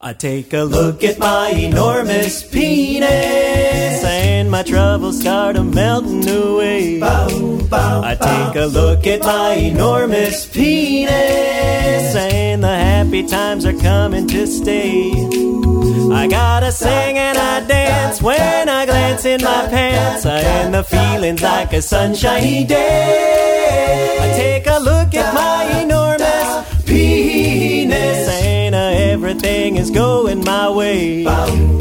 I take a look at my enormous penis, and my troubles start a melting away. I take a look at my enormous penis, and the happy times are coming to stay. I gotta sing and I dance when I glance in my pants, and the feeling's like a sunshiny day. I take a look at my enormous penis, and everything is going my way.